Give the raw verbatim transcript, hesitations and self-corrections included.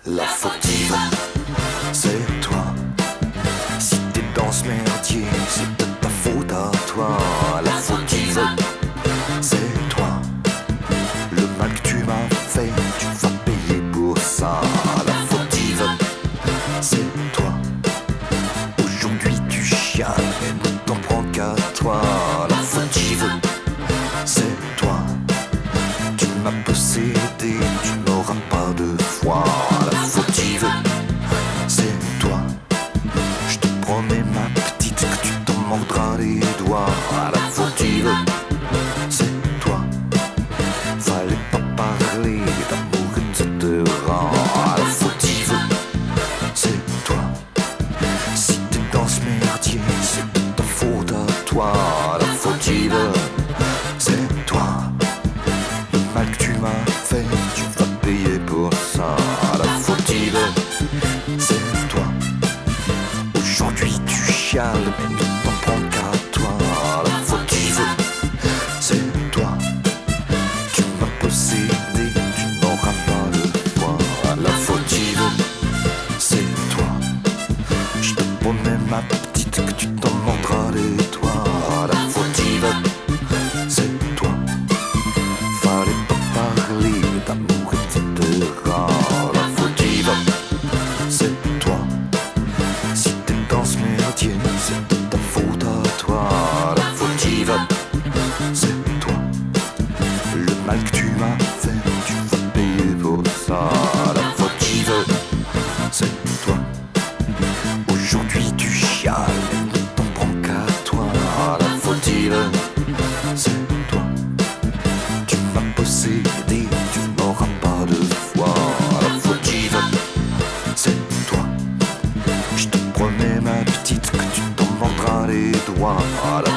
La fautive, c'est toi. Si t'es dans ce merdier, c'est de ta faute à toi. La fautive, c'est toi. Le mal que tu m'as fait, tu vas payer pour ça. La fautive, c'est toi. Aujourd'hui tu chiales, mais ne t'en prends qu'à toi. La fautive, c'est toi. Tu m'as possédé, tu n'auras pas de foi. La fautive, c'est toi. Je te promets ma petite que tu t'en mordras les doigts. La fautive, c'est toi. Fallait pas parler d'amour et de rang. La fautive, c'est toi. Si t'es dans ce merdier, c'est de ta faute à toi. La fautive, c'est toi. Le mal que tu m'as fait, tu vas payer pour ça. La fautive, c'est toi. Aujourd'hui tu chiales, mais ne t'en prends qu'à toi. La fautive, c'est toi. Tu m'as possédé, tu n'auras pas le foi. La fautive, c'est toi. Je te promets ma petite que tu t'en mordras les doigts. La fautive, c'est toi. Fallait pas parler d'amour et cetera. La fautive, c'est toi. Si t'es dans ce merdier, c'est de ta faute à toi. La fautive, c'est toi. Le mal que tu m'as fait, tu vas payer pour ça. La fautive, c'est toi. Aujourd'hui tu chiales, mais ne t'en prends qu'à toi. La fautive, c'est toi. Tu m'as possédé, tu n'auras pas de foi. La fautive, c'est toi. Je te promets ma petite que tu t'en mordras les doigts. La